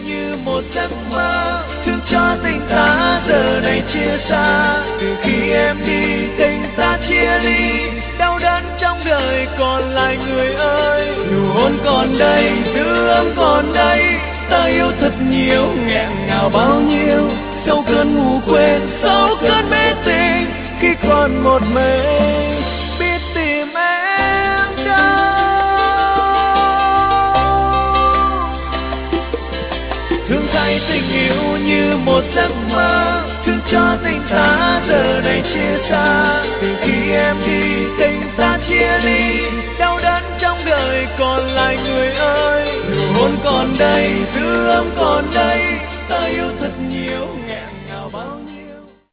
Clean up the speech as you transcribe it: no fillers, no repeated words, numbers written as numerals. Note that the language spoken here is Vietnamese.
như một giấc mơ, thương cho tình ta giờ này chia xa. Từ khi em đi tình ta chia ly, đau đớn trong đời còn lại người ơi. Nụ hôn còn đây, dư âm còn đây, ta yêu thật nhiều, nghẹn ngào bao nhiêu. Sau cơn ngủ quên, sau cơn mê tình, khi còn một mình biết tìm em đâu. Thương thay tình yêu như một giấc mơ, thương cho tình ta giờ này chia xa. Từ khi em đi tình ta chia ly, đau đớn trong đời còn lại người ơi. Nụ hôn còn đây, dư âm còn đây, ta yêu thật